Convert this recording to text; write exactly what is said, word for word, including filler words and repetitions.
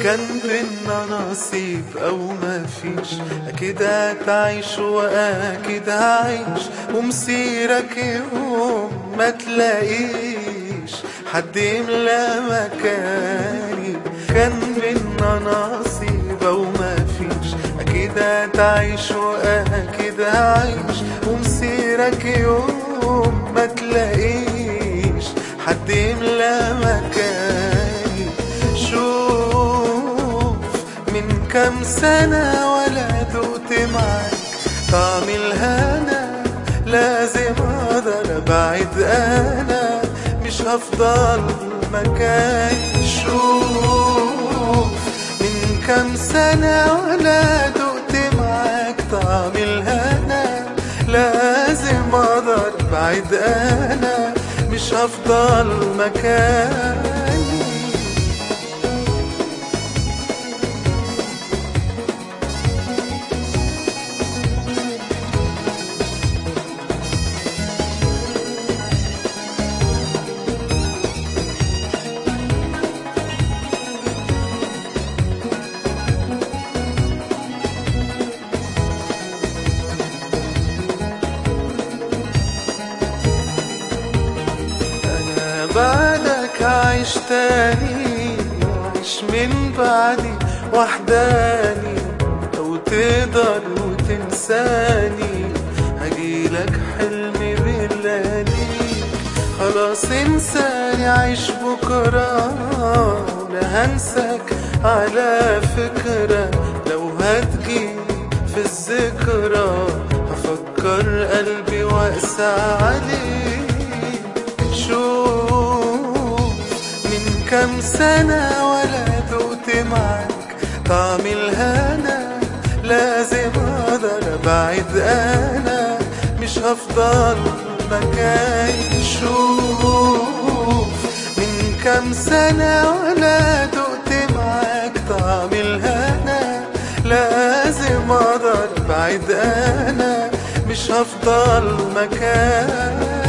كان بينا نصيب او مفيش، اكيد هتعيش واكيد هعيش، ومسيرك يوم ما تلاقيش حد يملى مكاني. كان بينا نصيب او مفيش، اكيد هتعيش واكيد هعيش، ومسيرك يوم ما تلاقيش حد يملى مكاني. شوف من كام سنة ولا دقت معاك طعم الهنا، لازم اقدر ابعد، انا مش هفضل مكاني. شوف من كام سنة ولا دقت معاك طعم الهنا، لازم اقدر ابعد، انا مش هفضل مكاني. بعدك عايش تاني، عايش من بعدي وحداني، لو تقدر وتنساني هجيلك حلمي باللياليك. خلاص انساني عايش بكرة، ولا هنساك على فكرة، لو هتجي في الذكرى هفكر قلبي واقسى عليك. شوف من كام سنة ولا دقت معاك طعم الهنا، لازم اقدر ابعد، انا مش هفضل مكاني. شوف من كام سنة ولا دقت معاك طعم الهنا، لازم اقدر ابعد، انا مش هفضل مكاني.